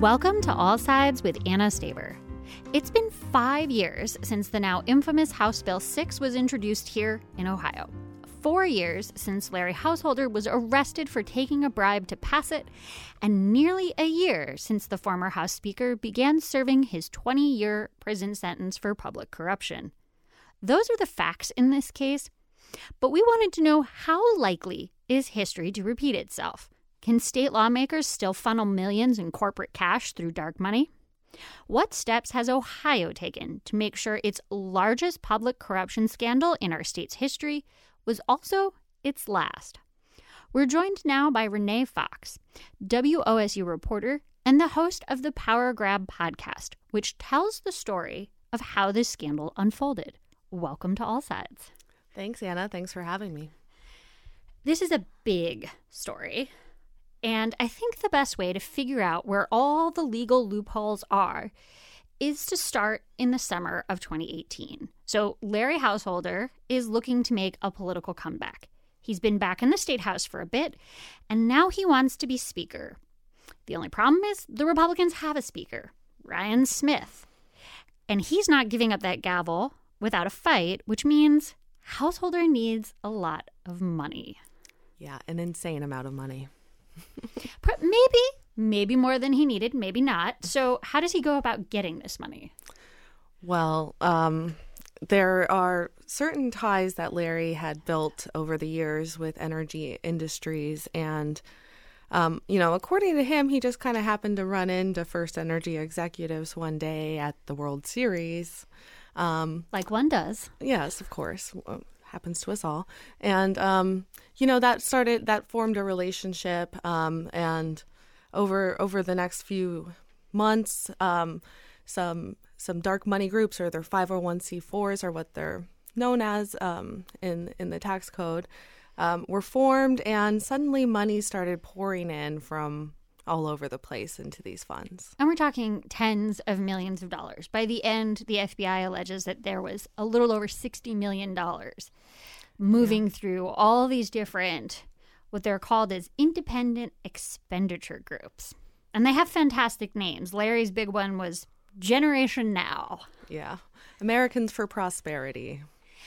Welcome to All Sides with Anna Staver. It's been 5 years since the now infamous House Bill 6 was introduced here in Ohio. 4 years since Larry Householder was arrested for taking a bribe to pass it, and nearly a year since the former House Speaker began serving his 20-year prison sentence for public corruption. Those are the facts in this case, but we wanted to know how likely is history to repeat itself. Can state lawmakers still funnel millions in corporate cash through dark money? What steps has Ohio taken to make sure its largest public corruption scandal in our state's history was also its last? We're joined now by Renee Fox, WOSU reporter and the host of the Power Grab podcast, which tells the story of how this scandal unfolded. Welcome to All Sides. Thanks, Anna. Thanks for having me. This is a big story. And I think the best way to figure out where all the legal loopholes are is to start in the summer of 2018. So Larry Householder is looking to make a political comeback. He's been back in the state house for a bit, and now he wants to be speaker. The only problem is the Republicans have a speaker, Ryan Smith. And he's not giving up that gavel without a fight, which means Householder needs a lot of money. Yeah, an insane amount of money. Maybe more than he needed, maybe not. So how does he go about getting this money? Well, there are certain ties that Larry had built over the years with energy industries. And, according to him, he just kind of happened to run into First Energy executives one day at the World Series. Like one does. Yes, of course. Happens to us all. And, that formed a relationship. And over the next few months, some dark money groups, or their 501c4s, or what they're known as in the tax code, were formed, and suddenly money started pouring in from all over the place into these funds. And we're talking tens of millions of dollars. By the end, the FBI alleges that there was a little over $60 million moving through all these different, what they're called as independent expenditure groups. And they have fantastic names. Larry's big one was Generation Now. Yeah. Americans for Prosperity.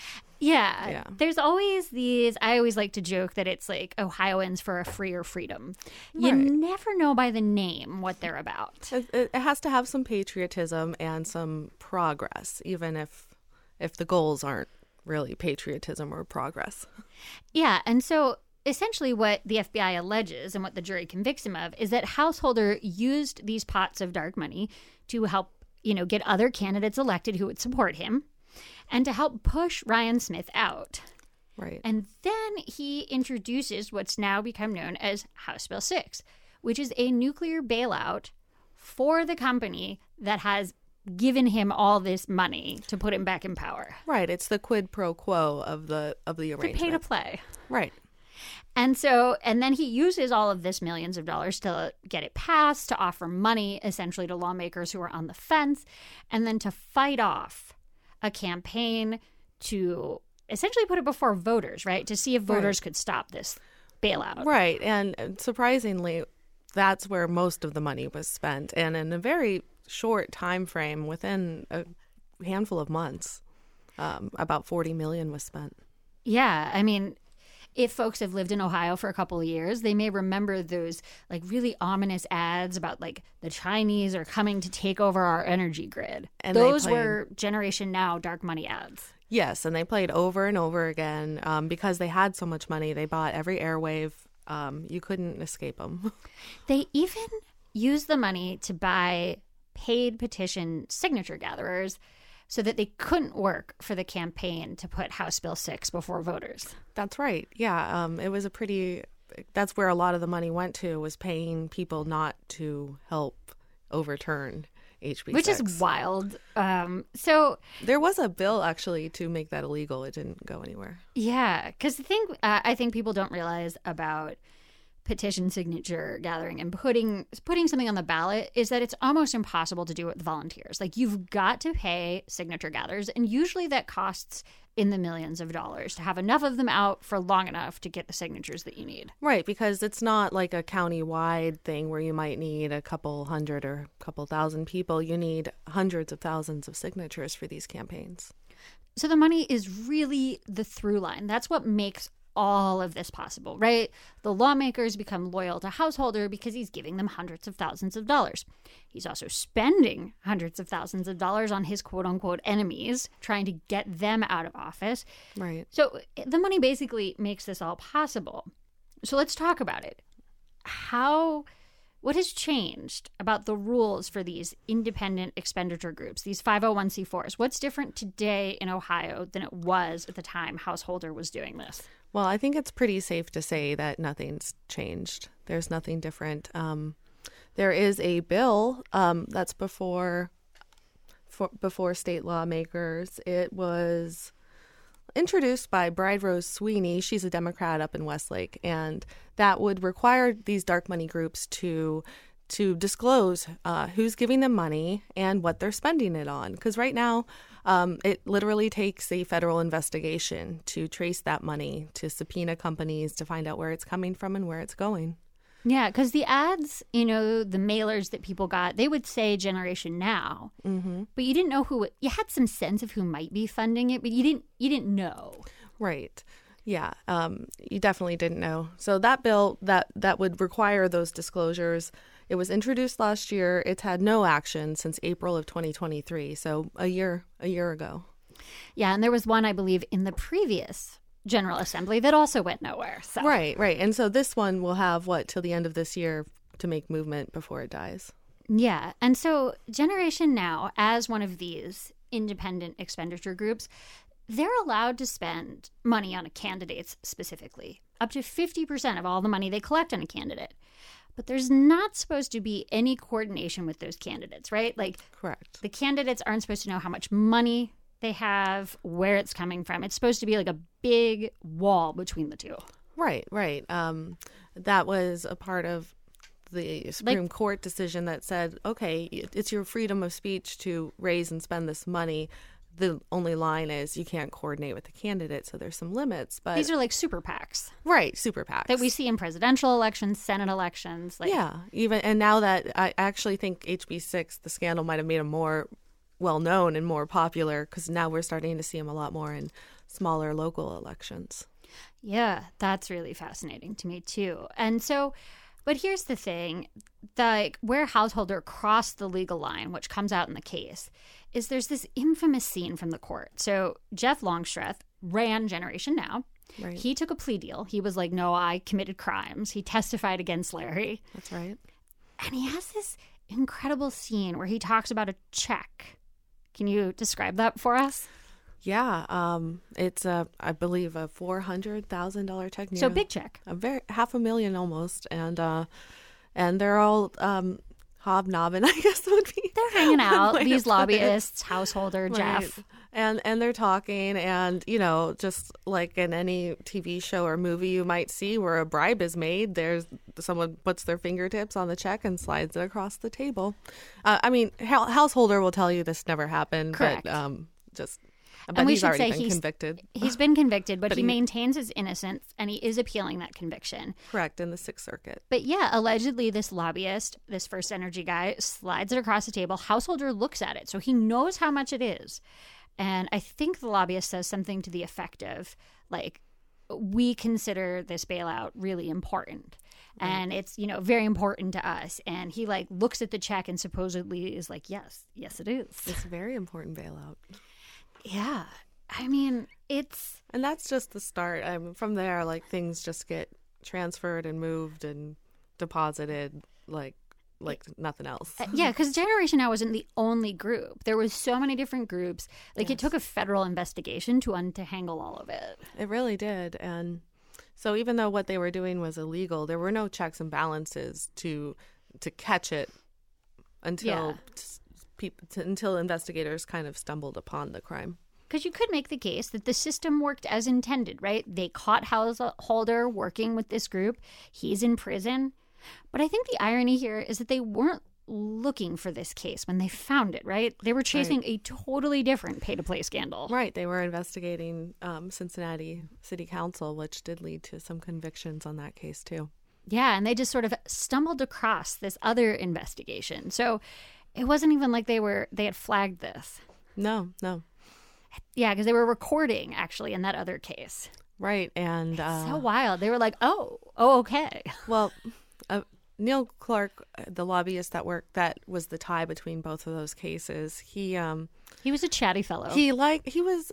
Yeah. There's always these, I always like to joke that it's like Ohioans for a freer freedom. You never know by the name what they're about. It has to have some patriotism and some progress, even if the goals aren't really patriotism or progress. Yeah. And so essentially what the FBI alleges and what the jury convicts him of is that Householder used these pots of dark money to help, get other candidates elected who would support him, and to help push Ryan Smith out. Right. And then he introduces what's now become known as House Bill 6, which is a nuclear bailout for the company that has given him all this money to put him back in power. Right. It's the quid pro quo of the arrangement. To pay to play. Right. And then he uses all of this millions of dollars to get it passed, to offer money essentially to lawmakers who are on the fence, and then to fight off a campaign to essentially put it before voters, right? To see if voters could stop this bailout. Right. And surprisingly, that's where most of the money was spent. And in a very short time frame, within a handful of months, about $40 million was spent. Yeah. I mean, if folks have lived in Ohio for a couple of years, they may remember those like really ominous ads about like the Chinese are coming to take over our energy grid. And those were Generation Now dark money ads. Yes, and they played over and over again because they had so much money. They bought every airwave. You couldn't escape them. They even used the money to buy paid petition signature gatherers so that they couldn't work for the campaign to put House Bill 6 before voters. That's right. Yeah, it was that's where a lot of the money went to, was paying people not to help overturn HB6. Which is wild. So there was a bill actually to make that illegal. It didn't go anywhere. Yeah, because the thing I think people don't realize about petition signature gathering and putting something on the ballot is that it's almost impossible to do it with volunteers. Like, you've got to pay signature gatherers, and usually that costs in the millions of dollars to have enough of them out for long enough to get the signatures that you need. Right, because it's not like a county-wide thing where you might need a couple hundred or a couple thousand people. You need hundreds of thousands of signatures for these campaigns. So the money is really the through line. That's what makes all of this possible, right? The lawmakers become loyal to Householder because he's giving them hundreds of thousands of dollars. He's also spending hundreds of thousands of dollars on his quote-unquote enemies, trying to get them out of office. Right. So the money basically makes this all possible. So let's talk about it. What has changed about the rules for these independent expenditure groups, these 501c4s? What's different today in Ohio than it was at the time Householder was doing this? Well, I think it's pretty safe to say that nothing's changed. There's nothing different. There is a bill that's before state lawmakers. It was introduced by Bride Rose Sweeney. She's a Democrat up in Westlake, and that would require these dark money groups to disclose who's giving them money and what they're spending it on. Because right now, it literally takes a federal investigation to trace that money, to subpoena companies to find out where it's coming from and where it's going. Yeah, because the ads, the mailers that people got, they would say Generation Now, but you didn't know who. You had some sense of who might be funding it, but you didn't know. Right. Yeah. You definitely didn't know. So that bill that would require those disclosures, it was introduced last year. It's had no action since April of 2023. So a year ago. Yeah, and there was one, I believe, in the previous General Assembly that also went nowhere. So. Right. And so this one will have till the end of this year to make movement before it dies. Yeah. And so Generation Now, as one of these independent expenditure groups, they're allowed to spend money on candidates specifically, up to 50% of all the money they collect on a candidate. But there's not supposed to be any coordination with those candidates, right? Correct. The candidates aren't supposed to know how much money they have, where it's coming from. It's supposed to be like a big wall between the two. Right. That was a part of the Supreme Court decision that said, okay, it's your freedom of speech to raise and spend this money. The only line is you can't coordinate with the candidate, so there's some limits. But these are like super PACs. Right, super PACs. That we see in presidential elections, Senate elections. And now that I actually think HB 6, the scandal might have made him more well-known and more popular, because now we're starting to see him a lot more in smaller local elections. Yeah, that's really fascinating to me too. And so, but here's the thing, where Householder crossed the legal line, which comes out in the case, is there's this infamous scene from the court. So Jeff Longstreth ran Generation Now. Right. He took a plea deal. He was like, no, I committed crimes. He testified against Larry. That's right. And he has this incredible scene where he talks about a check. Can you describe that for us? Yeah, it's I believe a $400,000 check. So big check. $500,000 almost, and they're all hobnobbing, I guess would be. They're hanging out. These lobbyists, Householder, right. Jeff, and they're talking, and just like in any TV show or movie you might see where a bribe is made, there's someone puts their fingertips on the check and slides it across the table. Householder will tell you this never happened. Correct. But he's already been convicted. He's been convicted, but he maintains his innocence, and he is appealing that conviction. Correct, in the Sixth Circuit. But yeah, allegedly this lobbyist, this First Energy guy, slides it across the table. Householder looks at it, so he knows how much it is. And I think the lobbyist says something to the effect of, we consider this bailout really important. Right. And it's, very important to us. And he, looks at the check and supposedly is like, yes, it is. It's a very important bailout. Yeah. It's... And that's just the start. From there, things just get transferred and moved and deposited like nothing else. Yeah, because Generation Now wasn't the only group. There was so many different groups. Yes. It took a federal investigation to untangle all of it. It really did. And so even though what they were doing was illegal, there were no checks and balances to catch it until investigators kind of stumbled upon the crime. Because you could make the case that the system worked as intended, right? They caught Householder working with this group. He's in prison. But I think the irony here is that they weren't looking for this case when they found it, right? They were chasing a totally different pay-to-play scandal. Right. They were investigating Cincinnati City Council, which did lead to some convictions on that case, too. Yeah, and they just sort of stumbled across this other investigation. So it wasn't even like they had flagged this. No. Yeah, because they were recording, actually, in that other case. Right, and... It's so wild. They were like, oh, okay. Well... Neil Clark, the lobbyist that was the tie between both of those cases. He was a chatty fellow. He liked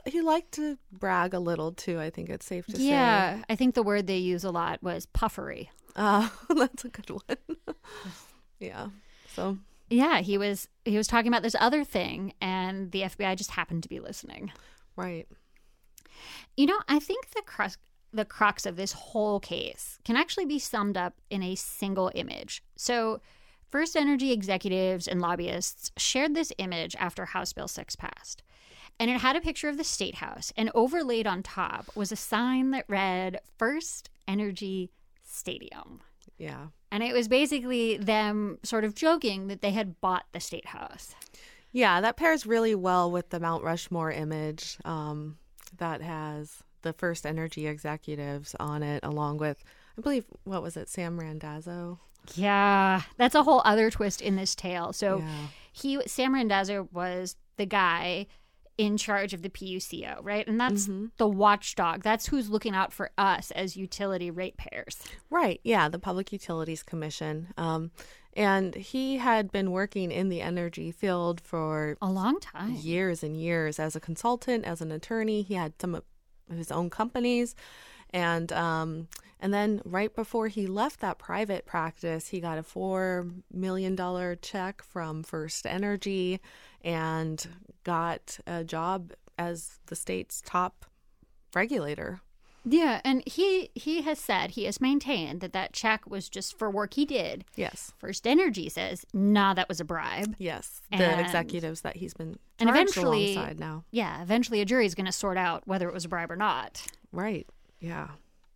to brag a little too. I think it's safe to say. Yeah, I think the word they use a lot was puffery. That's a good one. Yeah. So. Yeah, he was talking about this other thing, and the FBI just happened to be listening. Right. You know, I think the crux of this whole case can actually be summed up in a single image. So, First Energy executives and lobbyists shared this image after House Bill 6 passed. And it had a picture of the State House, and overlaid on top was a sign that read First Energy Stadium. Yeah. And it was basically them sort of joking that they had bought the State House. Yeah, that pairs really well with the Mount Rushmore image that has the First Energy executives on it, along with, I believe, what was it, Sam Randazzo? Yeah, that's a whole other twist in this tale. So Sam Randazzo was the guy in charge of the PUCO, right? And that's the watchdog. That's who's looking out for us as utility ratepayers. Right, yeah, the Public Utilities Commission. And he had been working in the energy field for a long time. Years and years as a consultant, as an attorney. He had some of his own companies, and then right before he left that private practice, he got a $4 million check from First Energy and got a job as the state's top regulator. Yeah, and he has maintained that check was just for work he did. Yes. First Energy says, nah, that was a bribe. Yes, the executives that he's been charged alongside now. Yeah, eventually a jury's going to sort out whether it was a bribe or not. Right, yeah.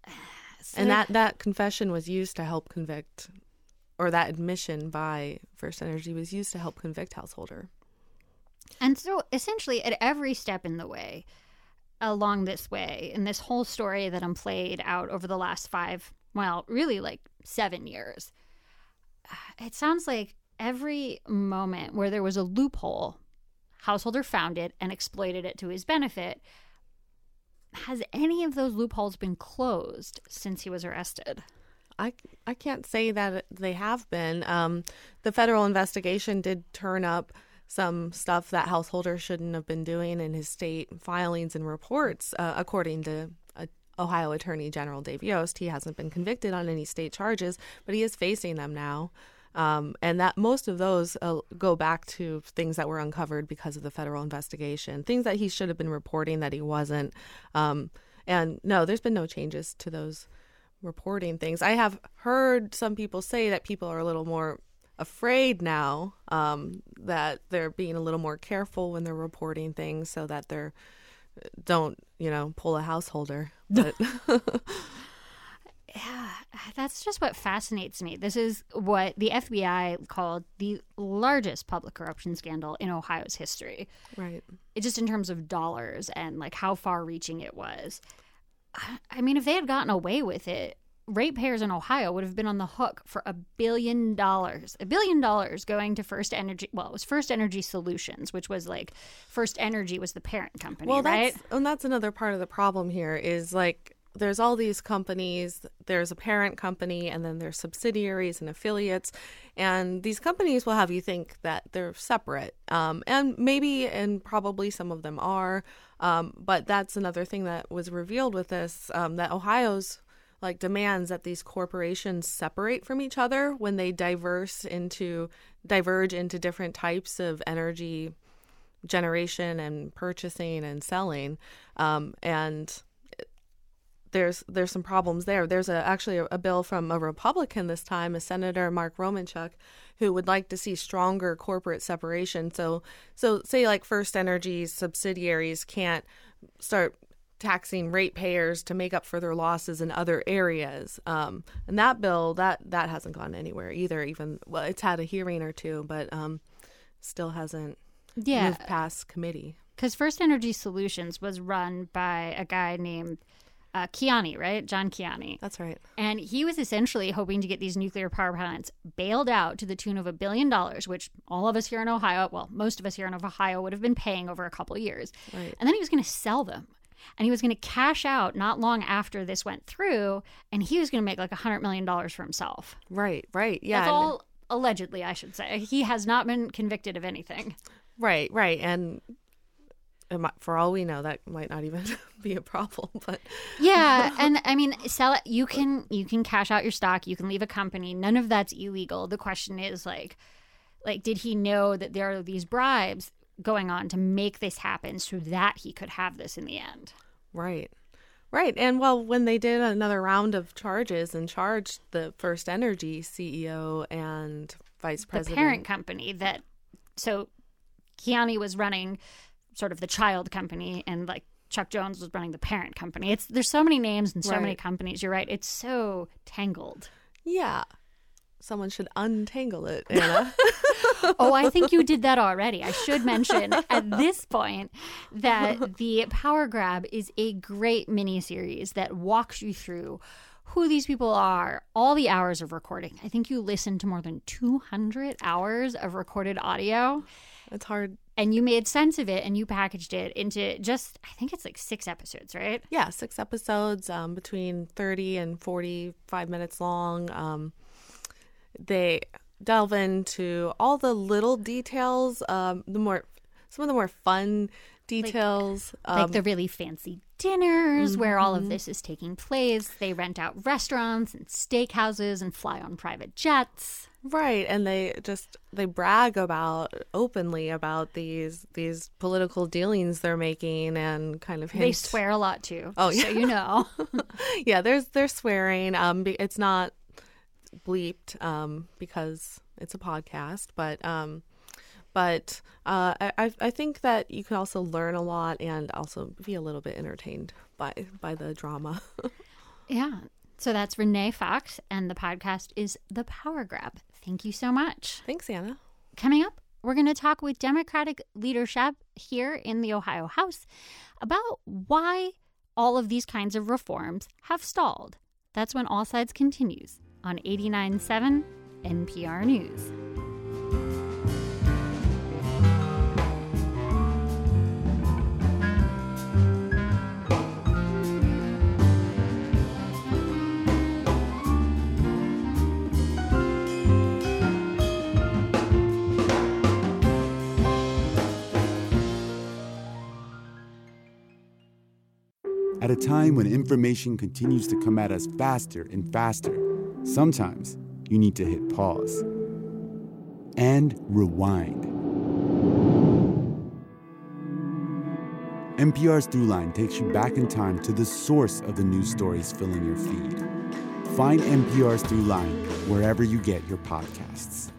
So and that confession was used to help convict, or that admission by First Energy was used to help convict Householder. And so essentially at every step in the way, along this way, in this whole story that played out over the last 7 years, it sounds like every moment where there was a loophole, Householder found it and exploited it to his benefit. Has any of those loopholes been closed since he was arrested? I can't say that they have been. The federal investigation did turn up some stuff that Householder shouldn't have been doing in his state filings and reports, according to Ohio Attorney General Dave Yost. He hasn't been convicted on any state charges, but he is facing them now. And that most of those go back to things that were uncovered because of the federal investigation, things that he should have been reporting that he wasn't. And no, there's been no changes to those reporting things. I have heard some people say that people are a little more afraid now, that they're being a little more careful when they're reporting things so that they don't, pull a Householder. But yeah, that's just what fascinates me. This is what the FBI called the largest public corruption scandal in Ohio's history. Right. It just in terms of dollars and how far reaching it was. I mean, if they had gotten away with it, ratepayers in Ohio would have been on the hook for $1 billion. $1 billion going to First Energy. Well, it was First Energy Solutions, which was First Energy was the parent company, right? That's another part of the problem here is there's all these companies, there's a parent company, and then there's subsidiaries and affiliates. And these companies will have you think that they're separate. And maybe, and probably some of them are. But that's another thing that was revealed with this, that Ohio's demands that these corporations separate from each other when they diverge into different types of energy generation and purchasing and selling. And there's some problems there. There's actually a bill from a Republican this time, a Senator Mark Romanchuk, who would like to see stronger corporate separation. So say First Energy's subsidiaries can't start taxing ratepayers to make up for their losses in other areas. And that bill, that hasn't gone anywhere either. Even, well, it's had a hearing or two, but still hasn't moved past committee. Because First Energy Solutions was run by a guy named Kiani, right? John Kiani. That's right. And he was essentially hoping to get these nuclear power plants bailed out to the tune of $1 billion, which all of us here in Ohio, well, most of us here in Ohio would have been paying over a couple of years. Right. And then he was going to sell them. And he was going to cash out not long after this went through, and he was going to make like $100 million for himself. Right. Yeah. That's all allegedly, I should say. He has not been convicted of anything. Right. And for all we know, that might not even be a problem. But yeah, and I mean, sell it. You can cash out your stock. You can leave a company. None of that's illegal. The question is like, did he know that there are these bribes going on to make this happen so that he could have this in the end? Right. And well, when they did another round of charges and charged the First Energy CEO and vice president, the parent company so Kiani was running sort of the child company, and like Chuck Jones was running the parent company. There's so many names and so many companies. You're right. It's so tangled. Yeah. Someone should untangle it, Anna. Oh, I think you did that already. I should mention at this point that the Power Grab is a great miniseries that walks you through who these people are, all the hours of recording. I think you listened to more than 200 hours of recorded audio. It's hard. And you made sense of it, and you packaged it into just, I think it's like 6 episodes, right? Yeah, 6 episodes, between 30 and 45 minutes long. They delve into all the little details, some of the more fun details. Like the really fancy dinners where all of this is taking place. They rent out restaurants and steakhouses and fly on private jets. Right, and they brag openly about these political dealings they're making, and kind of hint. They swear a lot too. Oh, yeah. So you know. Yeah, they're swearing. It's not bleeped because it's a podcast, but I think that you can also learn a lot and also be a little bit entertained by the drama. Yeah. So that's Renee Fox, and the podcast is The Power Grab. Thank you so much. Thanks, Anna. Coming up, we're going to talk with Democratic leadership here in the Ohio House about why all of these kinds of reforms have stalled. That's when All Sides continues on 89.7 NPR News. At a time when information continues to come at us faster and faster, sometimes you need to hit pause and rewind. NPR's Throughline takes you back in time to the source of the news stories filling your feed. Find NPR's Throughline wherever you get your podcasts.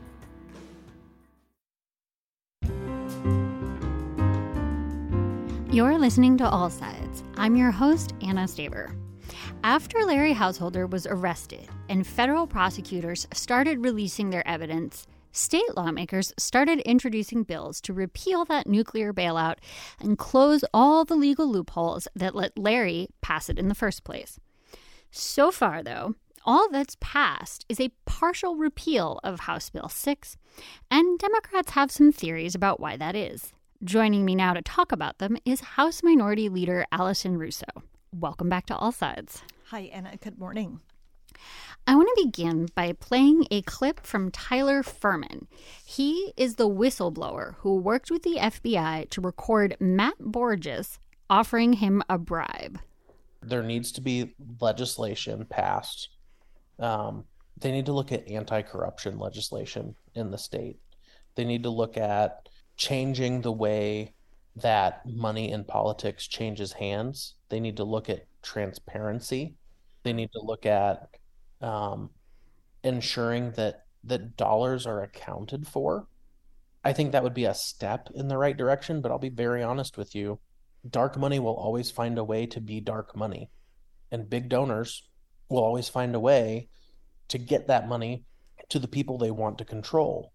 You're listening to All Sides. I'm your host, Anna Staver. After Larry Householder was arrested and federal prosecutors started releasing their evidence, state lawmakers started introducing bills to repeal that nuclear bailout and close all the legal loopholes that let Larry pass it in the first place. So far, though, all that's passed is a partial repeal of House Bill 6, and Democrats have some theories about why that is. Joining me now to talk about them is House Minority Leader Allison Russo. Welcome back to All Sides. Hi, Anna. Good morning. I want to begin by playing a clip from Tyler Furman. He is the whistleblower who worked with the FBI to record Matt Borges offering him a bribe. There needs to be legislation passed. They need to look at anti-corruption legislation in the state. They need to look at changing the way that money in politics changes hands. They need to look at transparency. They need to look at ensuring that dollars are accounted for. I think that would be a step in the right direction, but I'll be very honest with you. dark money will always find a way to be dark money, and big donors will always find a way to get that money to the people they want to control.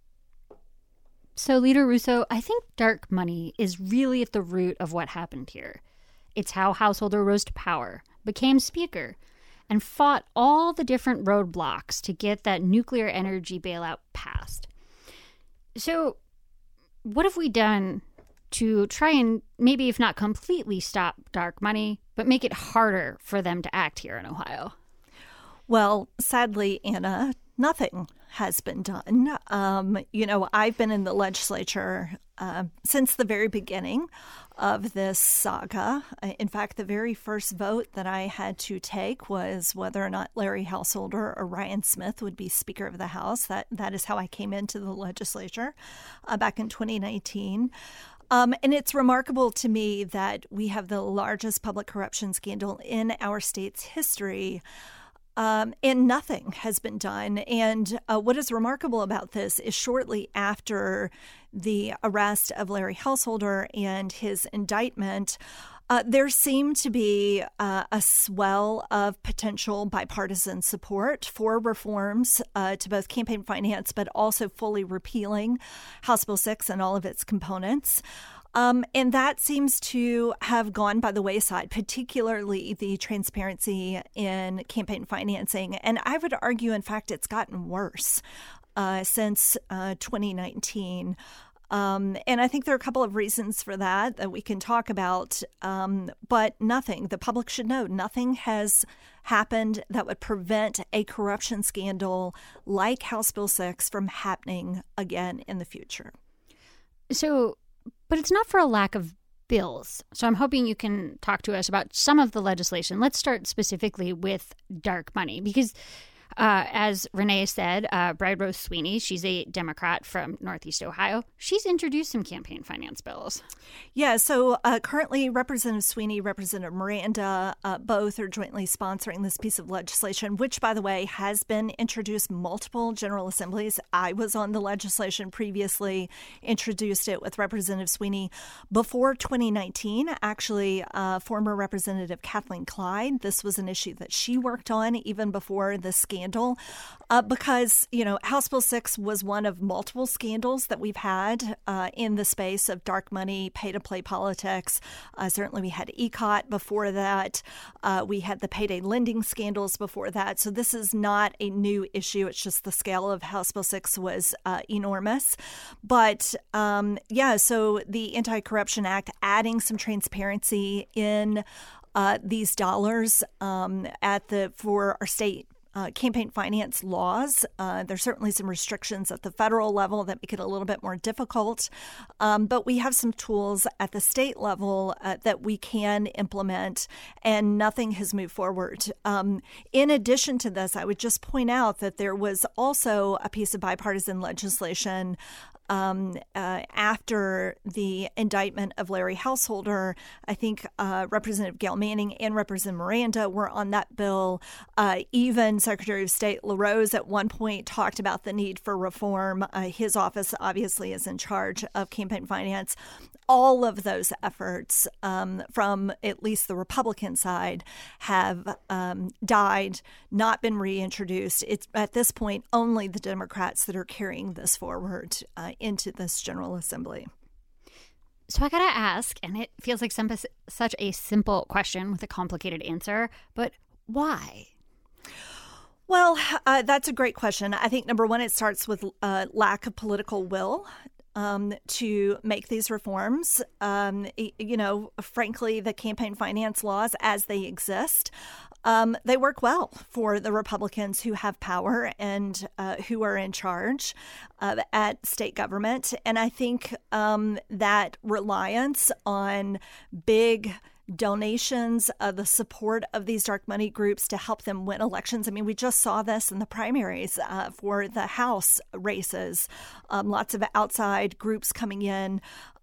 So, Leader Russo, I think dark money is really at the root of what happened here. It's how Householder rose to power, became speaker, and fought all the different roadblocks to get that nuclear energy bailout passed. So, what have we done to try and maybe, if not completely stop dark money, but make it harder for them to act here in Ohio? Well, sadly, Anna, nothing has been done. I've been in the legislature since the very beginning of this saga. In fact, the very first vote that I had to take was whether or not Larry Householder or Ryan Smith would be Speaker of the House. That is how I came into the legislature back in 2019. And it's remarkable to me that we have the largest public corruption scandal in our state's history. And nothing has been done. And what is remarkable about this is shortly after the arrest of Larry Householder and his indictment, there seemed to be a swell of potential bipartisan support for reforms to both campaign finance, but also fully repealing House Bill 6 and all of its components. And that seems to have gone by the wayside, particularly the transparency in campaign financing. And I would argue, in fact, it's gotten worse since 2019. And I think there are a couple of reasons for that we can talk about, but nothing. The public should know nothing has happened that would prevent a corruption scandal like House Bill 6 from happening again in the future. But it's not for a lack of bills. So I'm hoping you can talk to us about some of the legislation. Let's start specifically with dark money because as Renee said, Bride Rose Sweeney, she's a Democrat from Northeast Ohio. She's introduced some campaign finance bills. Yeah, so currently Representative Sweeney, Representative Miranda, both are jointly sponsoring this piece of legislation, which, by the way, has been introduced multiple General Assemblies. I was on the legislation previously, introduced it with Representative Sweeney. Before 2019, actually, former Representative Kathleen Clyde, this was an issue that she worked on even before the scandal. Because, House Bill 6 was one of multiple scandals that we've had in the space of dark money, pay-to-play politics. Certainly we had ECOT before that. We had the payday lending scandals before that. So this is not a new issue. It's just the scale of House Bill 6 was enormous. But, so the Anti-Corruption Act adding some transparency in these dollars for our state campaign finance laws. There's certainly some restrictions at the federal level that make it a little bit more difficult. But we have some tools at the state level that we can implement, and nothing has moved forward. In addition to this, I would just point out that there was also a piece of bipartisan legislation after the indictment of Larry Householder. I think Representative Gail Manning and Representative Miranda were on that bill. Even Secretary of State LaRose at one point talked about the need for reform. His office obviously is in charge of campaign finance. All of those efforts from at least the Republican side have died, not been reintroduced. It's at this point only the Democrats that are carrying this forward into this General Assembly. So I got to ask, and it feels like such a simple question with a complicated answer, but why? Well, that's a great question. I think, number one, it starts with lack of political will to make these reforms. Frankly, the campaign finance laws as they exist, they work well for the Republicans who have power and who are in charge at state government. And I think that reliance on big donations, the support of these dark money groups to help them win elections. I mean, we just saw this in the primaries for the House races. Lots of outside groups coming in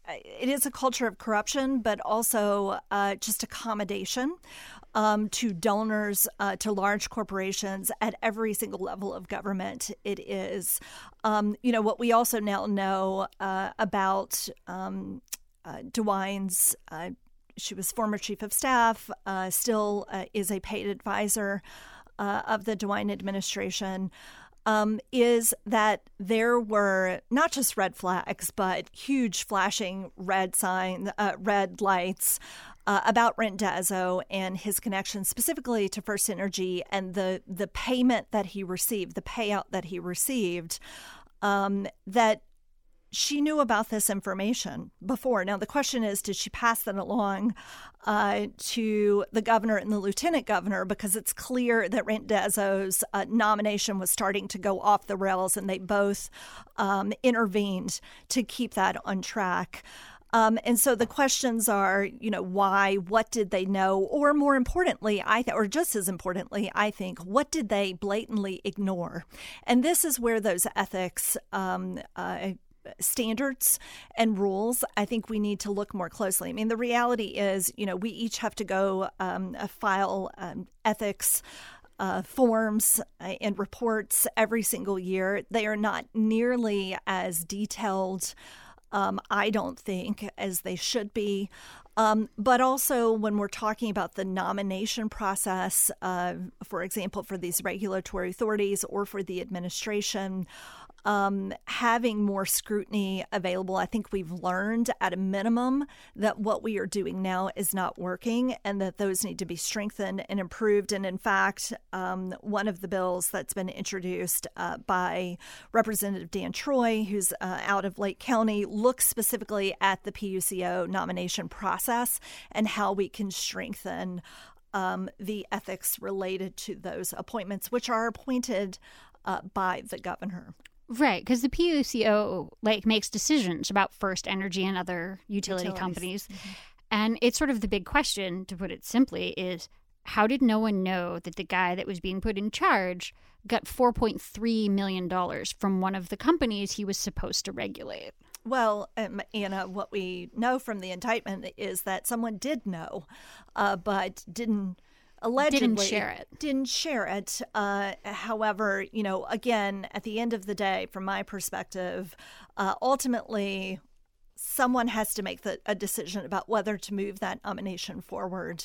it is a culture of corruption, but also just accommodation to donors, to large corporations at every single level of government. It is, what we also now know about DeWine's. She was former chief of staff, still is a paid advisor of the DeWine administration. Is that there were not just red flags, but huge flashing red lights about Randazzo and his connection specifically to First Energy and the payment that he received, the payout that he received, that she knew about this information before. Now, the question is, did she pass that along to the governor and the lieutenant governor? Because it's clear that Randazzo's nomination was starting to go off the rails, and they both intervened to keep that on track. And so the questions are, why, what did they know? Or more importantly, or just as importantly, I think, what did they blatantly ignore? And this is where those ethics standards and rules, I think we need to look more closely. I mean, the reality is, we each have to go file ethics forms and reports every single year. They are not nearly as detailed, I don't think, as they should be. But also when we're talking about the nomination process, for example, for these regulatory authorities or for the administration, having more scrutiny available. I think we've learned at a minimum that what we are doing now is not working and that those need to be strengthened and improved. And in fact, one of the bills that's been introduced by Representative Dan Troy, who's out of Lake County, looks specifically at the PUCO nomination process and how we can strengthen the ethics related to those appointments, which are appointed by the governor. Right, because the PUCO makes decisions about First Energy and other utility companies. Mm-hmm. And it's sort of the big question, to put it simply, is how did no one know that the guy that was being put in charge got $4.3 million from one of the companies he was supposed to regulate? Well, Anna, what we know from the indictment is that someone did know, but allegedly didn't share it. However, again, at the end of the day, from my perspective, ultimately, someone has to make a decision about whether to move that nomination forward.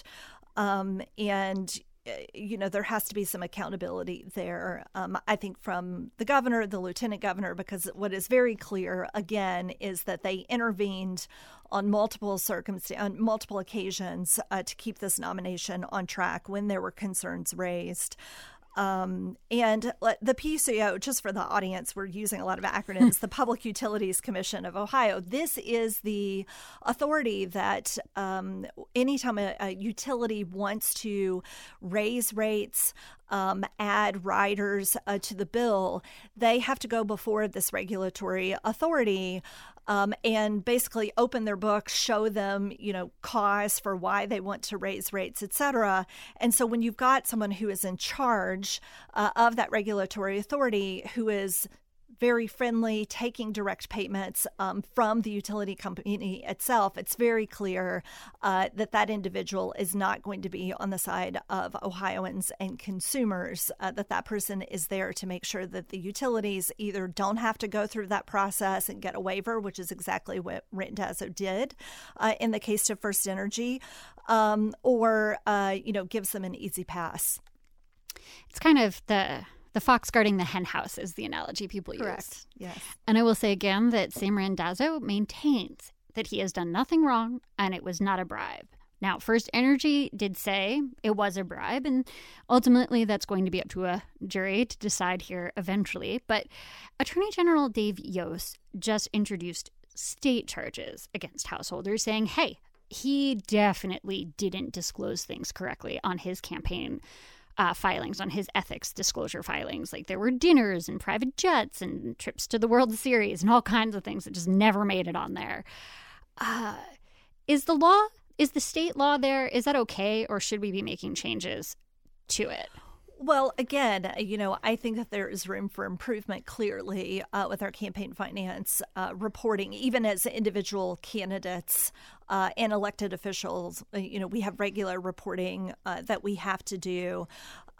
And there has to be some accountability there, I think, from the governor, the lieutenant governor, because what is very clear, again, is that they intervened on multiple occasions to keep this nomination on track when there were concerns raised. And the PUCO, just for the audience, we're using a lot of acronyms, the Public Utilities Commission of Ohio. This is the authority that anytime a utility wants to raise rates, add riders to the bill, they have to go before this regulatory authority and basically open their books, show them, cause for why they want to raise rates, et cetera. And so when you've got someone who is in charge of that regulatory authority, who is very friendly, taking direct payments from the utility company itself, it's very clear that individual is not going to be on the side of Ohioans and consumers, that person is there to make sure that the utilities either don't have to go through that process and get a waiver, which is exactly what Randazzo did in the case of First Energy, or gives them an easy pass. It's kind of the fox guarding the hen house is the analogy people use. Correct. Yes. And I will say again that Sam Randazzo maintains that he has done nothing wrong and it was not a bribe. Now, First Energy did say it was a bribe, and ultimately that's going to be up to a jury to decide here eventually. But Attorney General Dave Yost just introduced state charges against householders saying, hey, he definitely didn't disclose things correctly on his campaign filings, on his ethics disclosure filings. Like there were dinners and private jets and trips to the World Series and all kinds of things that just never made it on there. Is the state law there, is that okay, or should we be making changes to it? Well, again, I think that there is room for improvement clearly with our campaign finance reporting, even as individual candidates and elected officials. We have regular reporting that we have to do.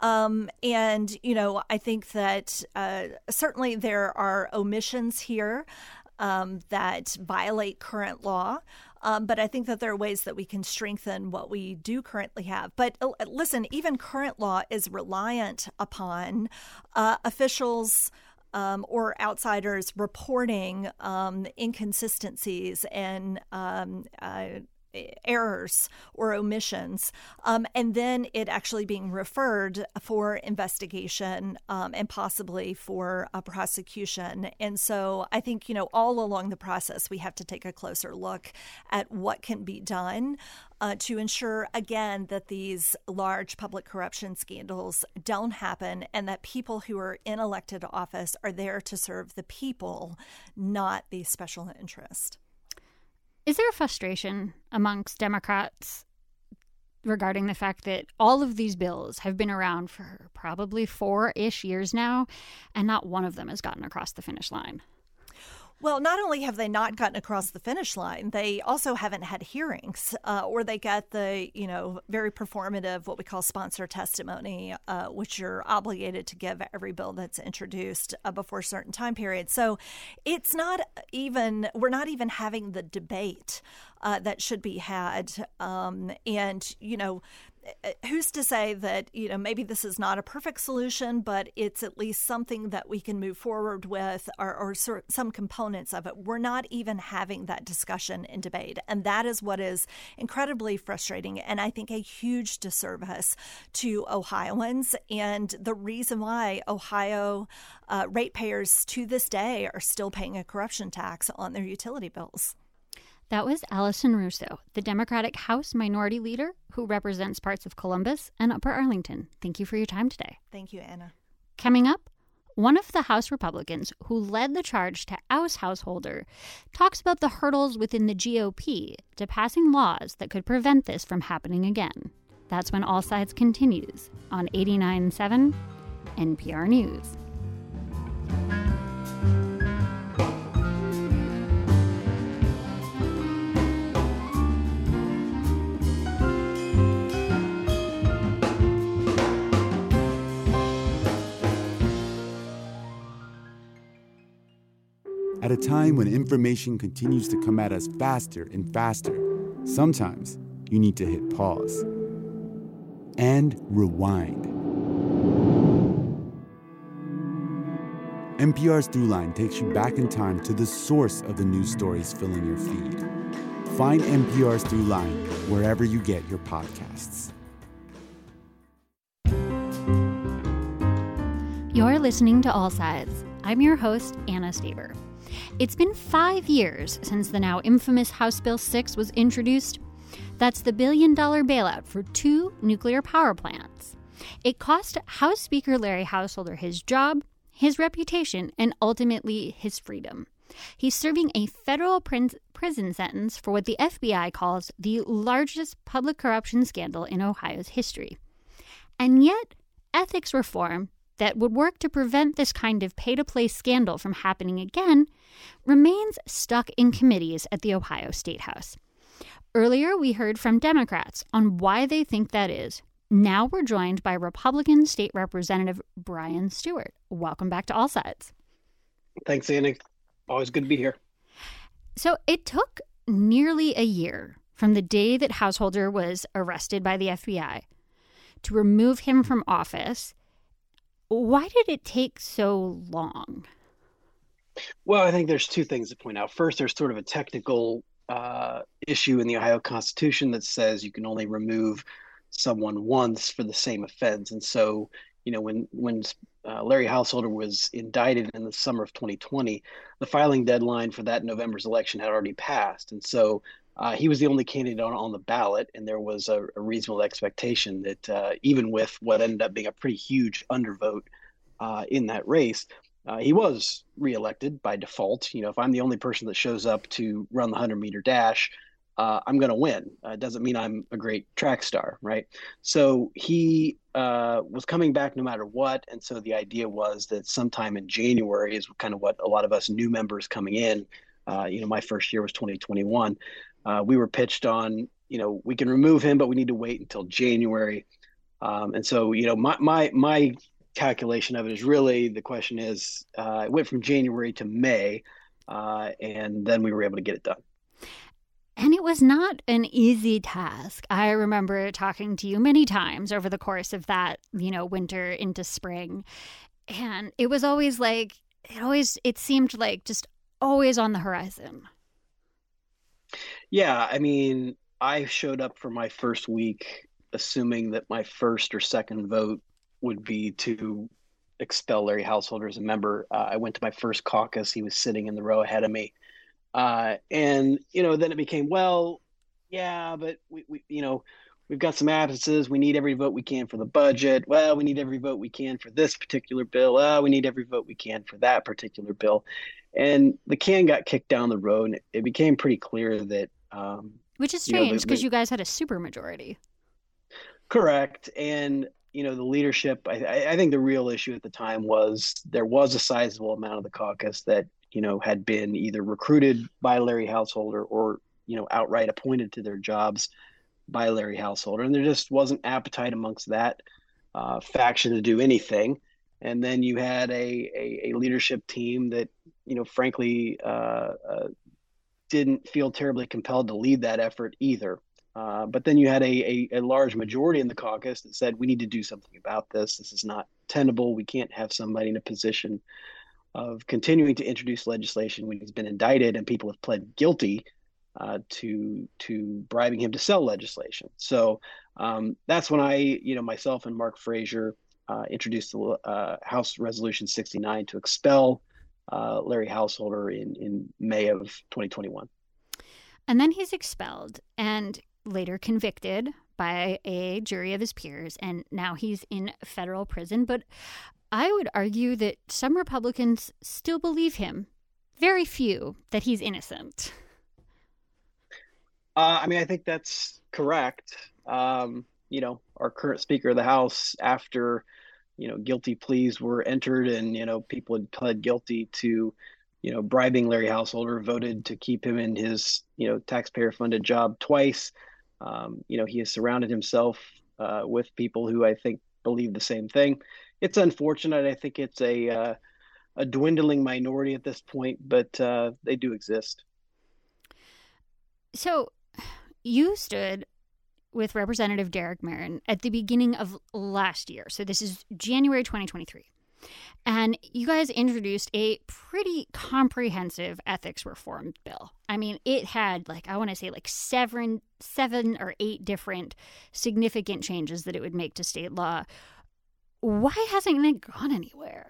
I think that certainly there are omissions here that violate current law. But I think that there are ways that we can strengthen what we do currently have. But listen, even current law is reliant upon officials or outsiders reporting inconsistencies and errors or omissions, and then it actually being referred for investigation and possibly for a prosecution. And so I think, all along the process, we have to take a closer look at what can be done to ensure, again, that these large public corruption scandals don't happen and that people who are in elected office are there to serve the people, not the special interest. Is there a frustration amongst Democrats regarding the fact that all of these bills have been around for probably 4-ish years now, and not one of them has gotten across the finish line? Well, not only have they not gotten across the finish line, they also haven't had hearings, or they get the, very performative, what we call sponsor testimony, which you're obligated to give every bill that's introduced before a certain time period. So we're not even having the debate that should be had. Who's to say that, maybe this is not a perfect solution, but it's at least something that we can move forward with or some components of it. We're not even having that discussion and debate. And that is what is incredibly frustrating and I think a huge disservice to Ohioans. And the reason why Ohio ratepayers to this day are still paying a corruption tax on their utility bills. That was Allison Russo, the Democratic House Minority Leader who represents parts of Columbus and Upper Arlington. Thank you for your time today. Thank you, Anna. Coming up, one of the House Republicans who led the charge to oust Householder talks about the hurdles within the GOP to passing laws that could prevent this from happening again. That's when All Sides continues on 89.7 NPR News. At a time when information continues to come at us faster and faster, sometimes you need to hit pause and rewind. NPR's Throughline takes you back in time to the source of the news stories filling your feed. Find NPR's Throughline wherever you get your podcasts. You're listening to All Sides. I'm your host, Anna Staver. It's been 5 years since the now infamous House Bill 6 was introduced. That's the $1 billion bailout for 2 nuclear power plants. It cost House Speaker Larry Householder his job, his reputation, and ultimately his freedom. He's serving a federal prison sentence for what the FBI calls the largest public corruption scandal in Ohio's history. And yet, ethics reform that would work to prevent this kind of pay-to-play scandal from happening again remains stuck in committees at the Ohio State House. Earlier, we heard from Democrats on why they think that is. Now we're joined by Republican State Representative Brian Stewart. Welcome back to All Sides. Thanks, Annie. Always good to be here. So it took nearly a year from the day that Householder was arrested by the FBI to remove him from office. Why did it take so long? Well, I think there's 2 things to point out. First, there's sort of a technical issue in the Ohio Constitution that says you can only remove someone once for the same offense. And so, when Larry Householder was indicted in the summer of 2020, the filing deadline for that November's election had already passed. And so he was the only candidate on the ballot, and there was a reasonable expectation that even with what ended up being a pretty huge undervote in that race, he was reelected by default. If I'm the only person that shows up to run the 100-meter dash, I'm going to win. It doesn't mean I'm a great track star, right? So he was coming back no matter what. And so the idea was that sometime in January is kind of what a lot of us new members coming in, my first year was 2021. We were pitched on, we can remove him, but we need to wait until January. And so, my calculation of it is really, the question is, it went from January to May, and then we were able to get it done. And it was not an easy task. I remember talking to you many times over the course of that, winter into spring. And it was always it seemed like just always on the horizon. Yeah, I mean, I showed up for my first week assuming that my first or second vote would be to expel Larry Householder as a member. I went to my first caucus. He was sitting in the row ahead of me. And then it became, well, yeah, but we've got some absences. We need every vote we can for the budget. Well, we need every vote we can for this particular bill. We need every vote we can for that particular bill. And the can got kicked down the road, and it became pretty clear that which is strange because you guys had a super majority. Correct. And the leadership, I think the real issue at the time was there was a sizable amount of the caucus that had been either recruited by Larry Householder or, outright appointed to their jobs by Larry Householder. And there just wasn't appetite amongst that faction to do anything. And then you had a leadership team that, frankly, didn't feel terribly compelled to lead that effort either. But then you had a large majority in the caucus that said, we need to do something about this. This is not tenable. We can't have somebody in a position of continuing to introduce legislation when he's been indicted and people have pled guilty to bribing him to sell legislation. So that's when I, myself and Mark Frazier introduced the House Resolution 69 to expel Larry Householder in May of 2021. And then he's expelled and later convicted by a jury of his peers, and now he's in federal prison. But I would argue that some Republicans still believe him, very few, that he's innocent. I think that's correct. Our current Speaker of the House, after, guilty pleas were entered and, people had pled guilty to, bribing Larry Householder, voted to keep him in his, taxpayer-funded job twice. He has surrounded himself with people who I think believe the same thing. It's unfortunate. I think it's a dwindling minority at this point, but they do exist. So you stood with Representative Derek Merrin at the beginning of last year. So this is January 2023. And you guys introduced a pretty comprehensive ethics reform bill. I mean, it had seven or eight different significant changes that it would make to state law. Why hasn't it gone anywhere?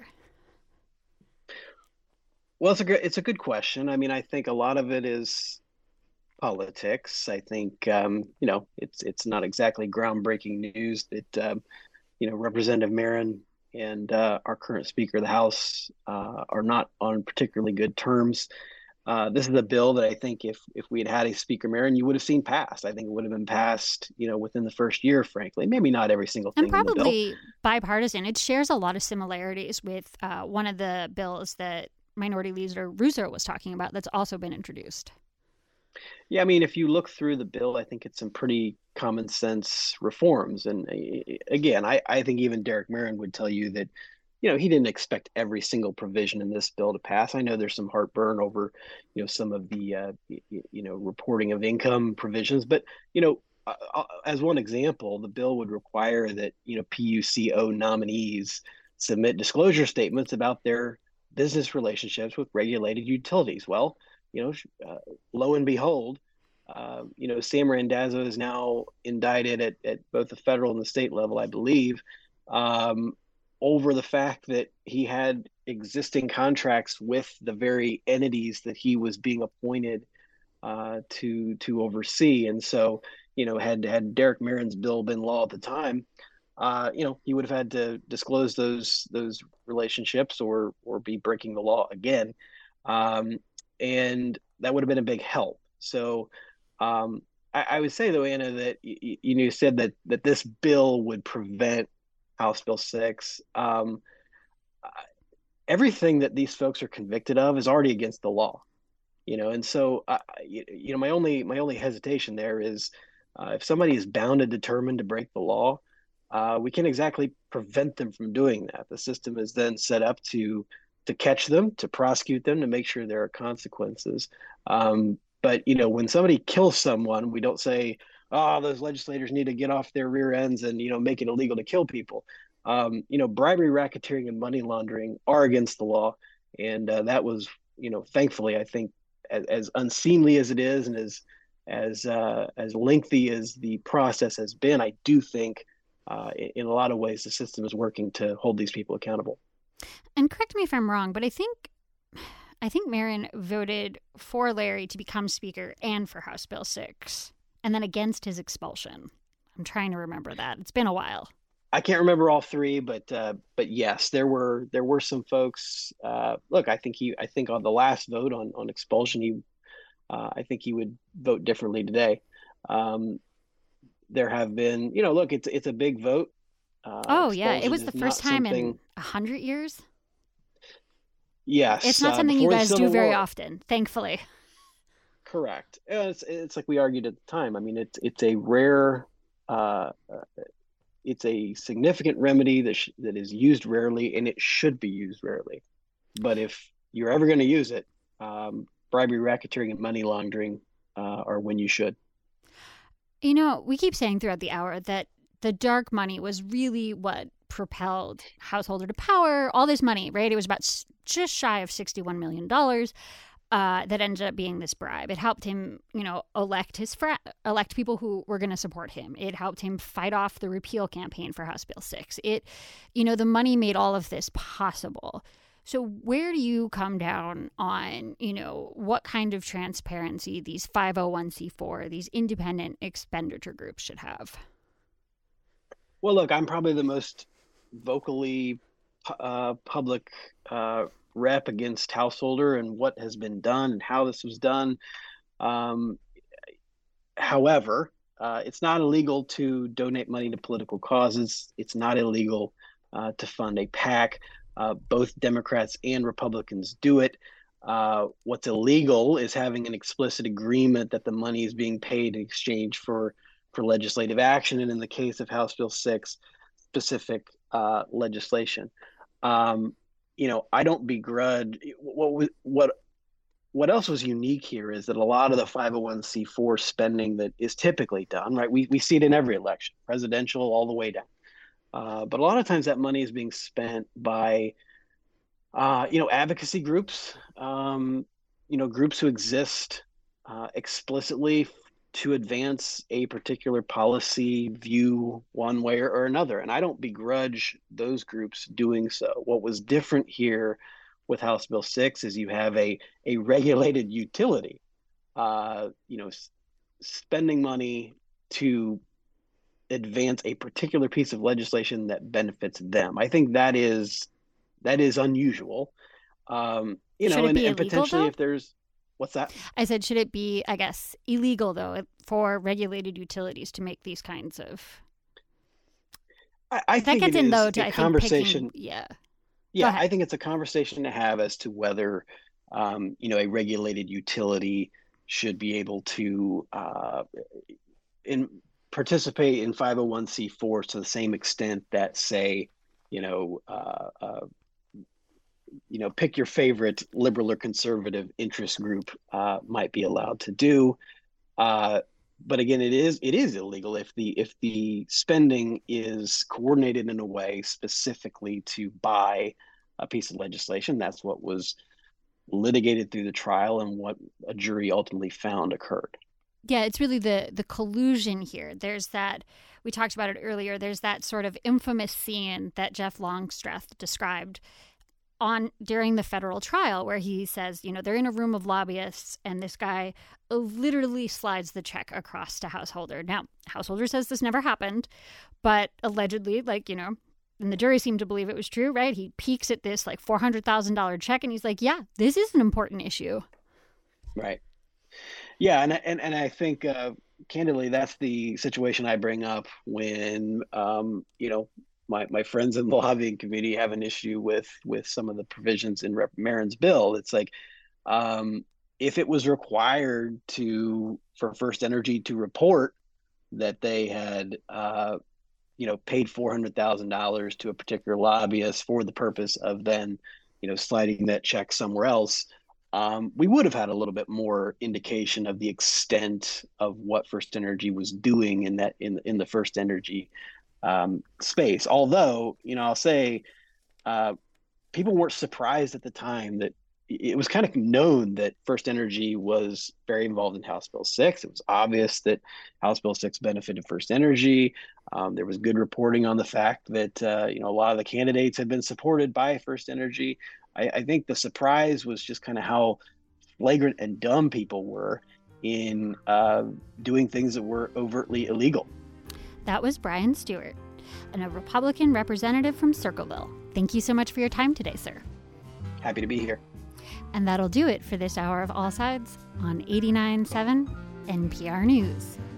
Well, it's a good question. I mean, I think a lot of it is politics. I think it's not exactly groundbreaking news that Representative Merrin and our current Speaker of the House are not on particularly good terms. This is a bill that I think if we had a Speaker Merrin, you would have seen passed. I think it would have been passed, within the first year, frankly. Maybe not every single thing. And probably in the bill. Bipartisan. It shares a lot of similarities with one of the bills that Minority Leader Russo was talking about that's also been introduced. Yeah, I mean, if you look through the bill, I think it's some pretty common sense reforms. And again, I think even Derek Merrin would tell you that, he didn't expect every single provision in this bill to pass. I know there's some heartburn over, some of the, reporting of income provisions. But, as one example, the bill would require that, PUCO nominees submit disclosure statements about their business relationships with regulated utilities. Well, lo and behold, Sam Randazzo is now indicted at both the federal and the state level, I believe, over the fact that he had existing contracts with the very entities that he was being appointed to oversee. And so, had Derek Merrin's bill been law at the time, he would have had to disclose those relationships or be breaking the law again. And that would have been a big help. So I would say though, Anna, that you said that this bill would prevent House Bill 6. Everything that these folks are convicted of is already against the law, and so my only hesitation there is if somebody is bound and determined to break the law, we can't exactly prevent them from doing that. The system is then set up to catch them, to prosecute them, to make sure there are consequences. But when somebody kills someone, we don't say, "Oh, those legislators need to get off their rear ends and make it illegal to kill people." Bribery, racketeering, and money laundering are against the law, and that was, thankfully, I think, as unseemly as it is, and as lengthy as the process has been, I do think, in a lot of ways, the system is working to hold these people accountable. And correct me if I'm wrong, but I think Marion voted for Larry to become Speaker and for House Bill 6, and then against his expulsion. I'm trying to remember that. It's been a while. I can't remember all three, but yes, there were some folks. Look, I think on the last vote on expulsion, I think he would vote differently today. There have been, look, it's a big vote. It was the first time in 100 years. Yes, it's not something you guys do very often, thankfully. Correct. It's like we argued at the time. I mean, it's a rare, it's a significant remedy that is used rarely, and it should be used rarely. But if you're ever going to use it, bribery, racketeering, and money laundering are when you should. We keep saying throughout the hour that the dark money was really what propelled Householder to power. All this money, right? It was about just shy of $61 million that ended up being this bribe. It helped him, elect people who were going to support him. It helped him fight off the repeal campaign for House Bill 6. The money made all of this possible. So where do you come down on, what kind of transparency these 501c4, these independent expenditure groups should have? Well, look, I'm probably the most vocally public rep against Householder and what has been done and how this was done. However, it's not illegal to donate money to political causes. It's not illegal to fund a PAC. Both Democrats and Republicans do it. What's illegal is having an explicit agreement that the money is being paid in exchange for legislative action, and in the case of House Bill 6, specific legislation. I don't begrudge what else was unique here is that a lot of the 501c4 spending that is typically done, right? We see it in every election, presidential all the way down. But a lot of times that money is being spent by, advocacy groups, groups who exist explicitly to advance a particular policy view one way or another. And I don't begrudge those groups doing so. What was different here with House Bill 6 is you have a regulated utility, spending money to advance a particular piece of legislation that benefits them. I think that is unusual. Should it be illegal, potentially though? If there's what's that? I said, should it be, I guess, illegal though for regulated utilities to make these kinds of? I think that gets it in is though a to I conversation. Think yeah. I think it's a conversation to have as to whether a regulated utility should be able to participate in 501c4 to the same extent that, say, pick your favorite liberal or conservative interest group might be allowed to do. But again, it is illegal if the spending is coordinated in a way specifically to buy a piece of legislation. That's what was litigated through the trial and what a jury ultimately found occurred. Yeah, it's really the collusion here. There's that, we talked about it earlier, there's that sort of infamous scene that Jeff Longstreth described during the federal trial where he says, they're in a room of lobbyists and this guy literally slides the check across to Householder. Now, Householder says this never happened, but allegedly, and the jury seemed to believe it was true, right? He peeks at this $400,000 check and he's like, yeah, this is an important issue. Right. Yeah, and I think candidly, that's the situation I bring up when my friends in the lobbying committee have an issue with some of the provisions in Rep. Marin's bill. It's like um, if it was required for First Energy to report that they had paid $400,000 to a particular lobbyist for the purpose of then sliding that check somewhere else, we would have had a little bit more indication of the extent of what First Energy was doing in the First Energy space. Although, I'll say people weren't surprised at the time that it was kind of known that First Energy was very involved in House Bill 6. It was obvious that House Bill 6 benefited First Energy. There was good reporting on the fact that a lot of the candidates had been supported by First Energy. I think the surprise was just kind of how flagrant and dumb people were in doing things that were overtly illegal. That was Brian Stewart, and a Republican representative from Circleville. Thank you so much for your time today, sir. Happy to be here. And that'll do it for this hour of All Sides on 89.7 NPR News.